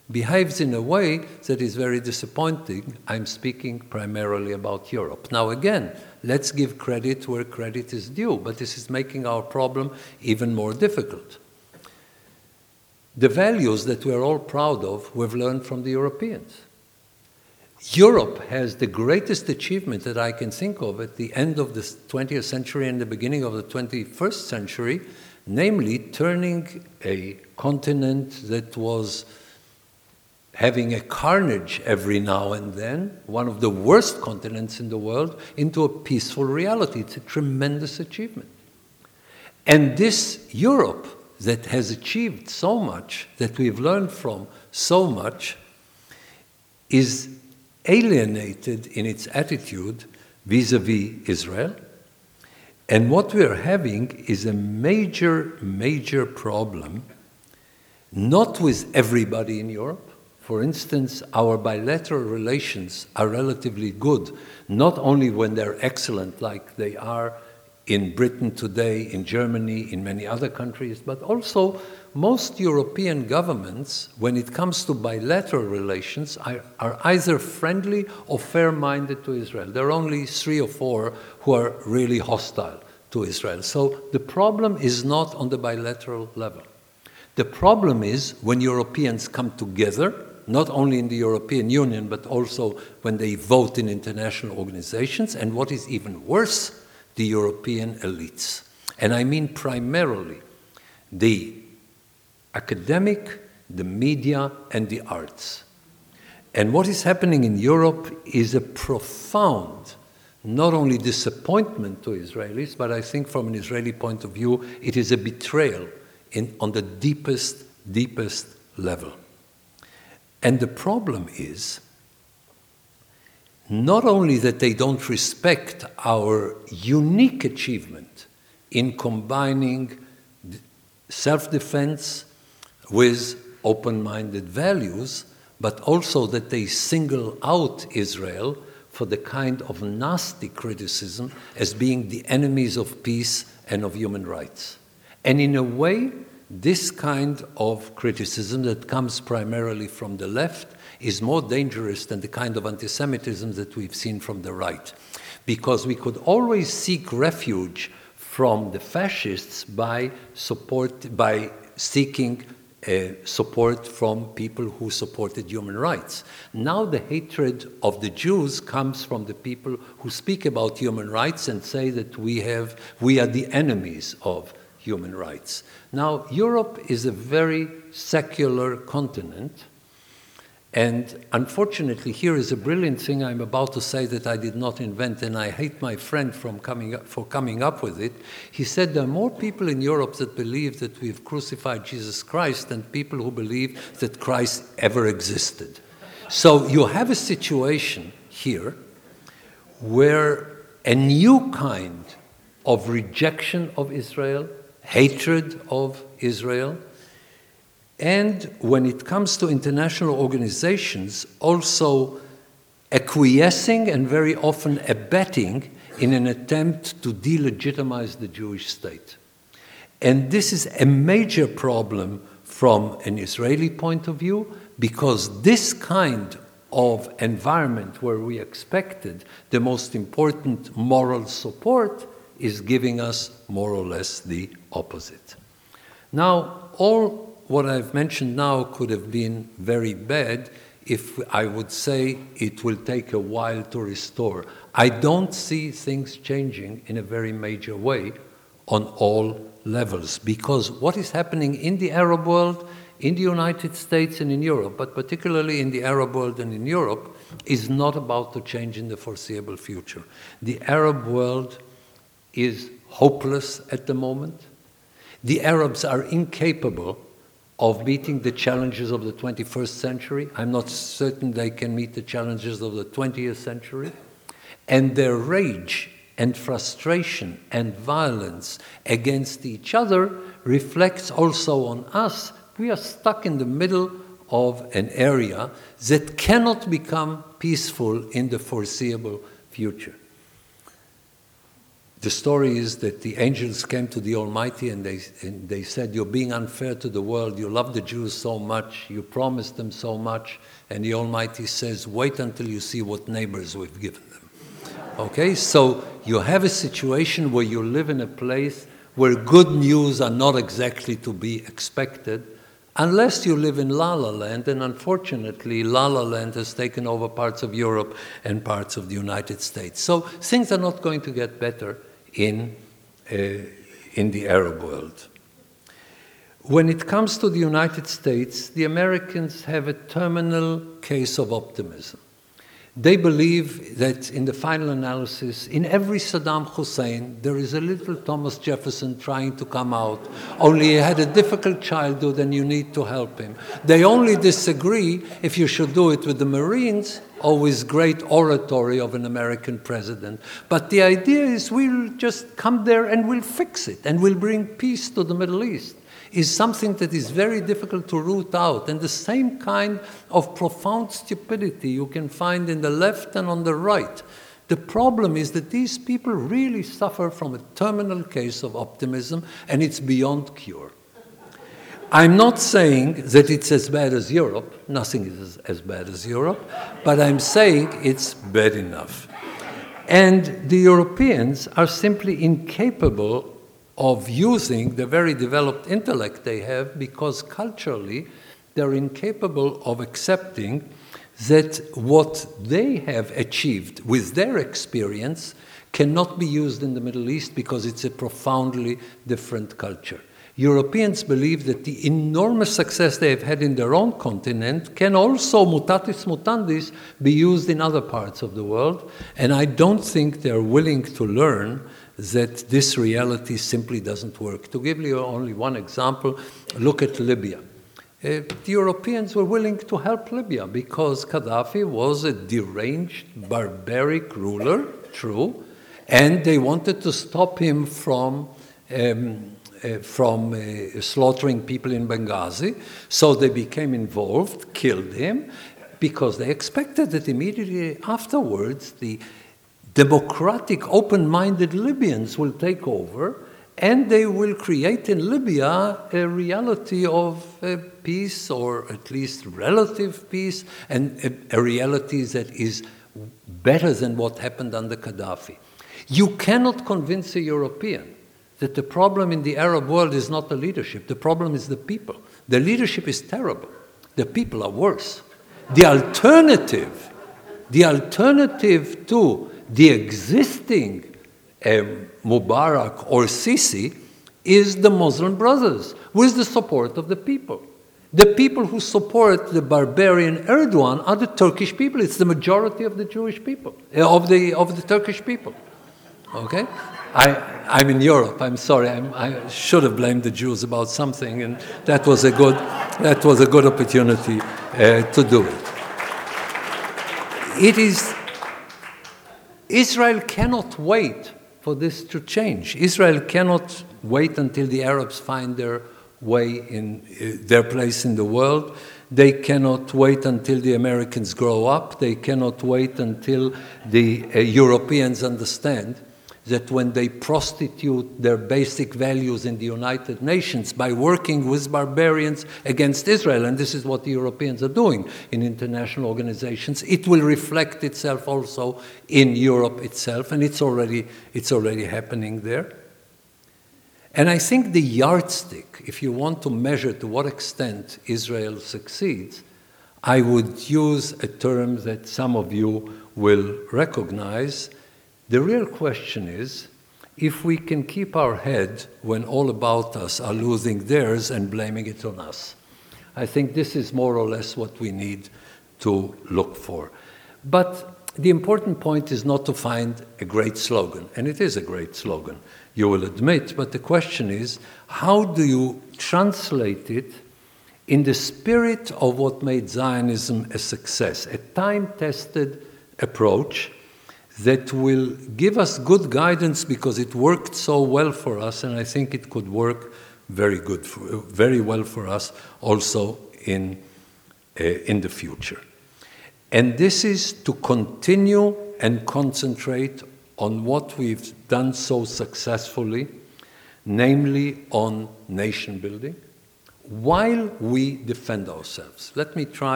behaves in a way that is very disappointing. I'm speaking primarily about Europe. Now again, let's give credit where credit is due, but this is making our problem even more difficult. The values that we're all proud of, we've learned from the Europeans. Europe has the greatest achievement that I can think of at the end of the 20th century and the beginning of the 21st century, namely turning a continent that was having a carnage every now and then, one of the worst continents in the world, into a peaceful reality. It's a tremendous achievement. And this Europe that has achieved so much, that we've learned from so much, is alienated in its attitude vis-à-vis Israel. And what we are having is a major, major problem, not with everybody in Europe. For instance, our bilateral relations are relatively good, not only when they're excellent like they are in Britain today, in Germany, in many other countries, but also most European governments, when it comes to bilateral relations, are either friendly or fair-minded to Israel. There are only 3 or 4 who are really hostile to Israel. So the problem is not on the bilateral level. The problem is when Europeans come together, not only in the European Union, but also when they vote in international organizations, and what is even worse, the European elites. And I mean primarily the academic, the media, and the arts. And what is happening in Europe is a profound, not only disappointment to Israelis, but I think from an Israeli point of view, it is a betrayal on the deepest, deepest level. And the problem is not only that they don't respect our unique achievement in combining self-defense with open-minded values, but also that they single out Israel for the kind of nasty criticism as being the enemies of peace and of human rights. And in a way, this kind of criticism that comes primarily from the left is more dangerous than the kind of anti-Semitism that we've seen from the right. Because we could always seek refuge from the fascists by seeking support from people who supported human rights. Now the hatred of the Jews comes from the people who speak about human rights and say that we are the enemies of human rights. Now, Europe is a very secular continent, and unfortunately, here is a brilliant thing I'm about to say that I did not invent, and I hate my friend for coming up with it. He said there are more people in Europe that believe that we've crucified Jesus Christ than people who believe that Christ ever existed. So you have a situation here where a new kind of rejection of Israel, hatred of Israel, and when it comes to international organizations, also acquiescing and very often abetting in an attempt to delegitimize the Jewish state. And this is a major problem from an Israeli point of view, because this kind of environment where we expected the most important moral support is giving us more or less the opposite. Now, all what I've mentioned now could have been very bad if I would say it will take a while to restore. I don't see things changing in a very major way on all levels, because what is happening in the Arab world, in the United States and in Europe, but particularly in the Arab world and in Europe, is not about to change in the foreseeable future. The Arab world is hopeless at the moment. The Arabs are incapable of meeting the challenges of the 21st century. I'm not certain they can meet the challenges of the 20th century. And their rage and frustration and violence against each other reflects also on us. We are stuck in the middle of an area that cannot become peaceful in the foreseeable future. The story is that the angels came to the Almighty and they said, you're being unfair to the world. You love the Jews so much. You promised them so much. And the Almighty says, wait until you see what neighbors we've given them. Okay, so you have a situation where you live in a place where good news are not exactly to be expected, unless you live in La La Land, and unfortunately, La La Land has taken over parts of Europe and parts of the United States. So things are not going to get better in the Arab world. When it comes to the United States, the Americans have a terminal case of optimism. They believe that in the final analysis, in every Saddam Hussein, there is a little Thomas Jefferson trying to come out, only he had a difficult childhood and you need to help him. They only disagree if you should do it with the Marines or with great oratory of an American president. But the idea is we'll just come there and we'll fix it and we'll bring peace to the Middle East. Is something that is very difficult to root out. And the same kind of profound stupidity you can find in the left and on the right. The problem is that these people really suffer from a terminal case of optimism, and it's beyond cure. I'm not saying that it's as bad as Europe. Nothing is as bad as Europe. But I'm saying it's bad enough. And the Europeans are simply incapable of using the very developed intellect they have, because culturally they're incapable of accepting that what they have achieved with their experience cannot be used in the Middle East because it's a profoundly different culture. Europeans believe that the enormous success they have had in their own continent can also, mutatis mutandis, be used in other parts of the world, and I don't think they're willing to learn that this reality simply doesn't work. To give you only one example, look at Libya. The Europeans were willing to help Libya because Gaddafi was a deranged, barbaric ruler, true, and they wanted to stop him from slaughtering people in Benghazi. So they became involved, killed him, because they expected that immediately afterwards the democratic, open-minded Libyans will take over, and they will create in Libya a reality of peace, or at least relative peace, and a reality that is better than what happened under Gaddafi. You cannot convince a European that the problem in the Arab world is not the leadership. The problem is the people. The leadership is terrible. The people are worse. The alternative to the existing Mubarak or Sisi is the Muslim Brothers, with the support of the people. The people who support the barbarian Erdogan are the Turkish people. It's the majority of the Jewish people, of the Turkish people. Okay? I'm in Europe. I'm sorry. I should have blamed the Jews about something, and that was a good opportunity to do it. Israel cannot wait for this to change. Israel cannot wait until the Arabs find their way in their place in the world. They cannot wait until the Americans grow up. They cannot wait until the Europeans understand that when they prostitute their basic values in the United Nations by working with barbarians against Israel, and this is what the Europeans are doing in international organizations, it will reflect itself also in Europe itself, and it's already happening there. And I think the yardstick, if you want to measure to what extent Israel succeeds, I would use a term that some of you will recognize. The real question is if we can keep our head when all about us are losing theirs and blaming it on us. I think this is more or less what we need to look for. But the important point is not to find a great slogan, and it is a great slogan, you will admit, but the question is, how do you translate it in the spirit of what made Zionism a success, a time-tested approach that will give us good guidance because it worked so well for us, and I think it could work very well for us also in the future. And this is to continue and concentrate on what we've done so successfully, namely on nation building, while we defend ourselves. Let me try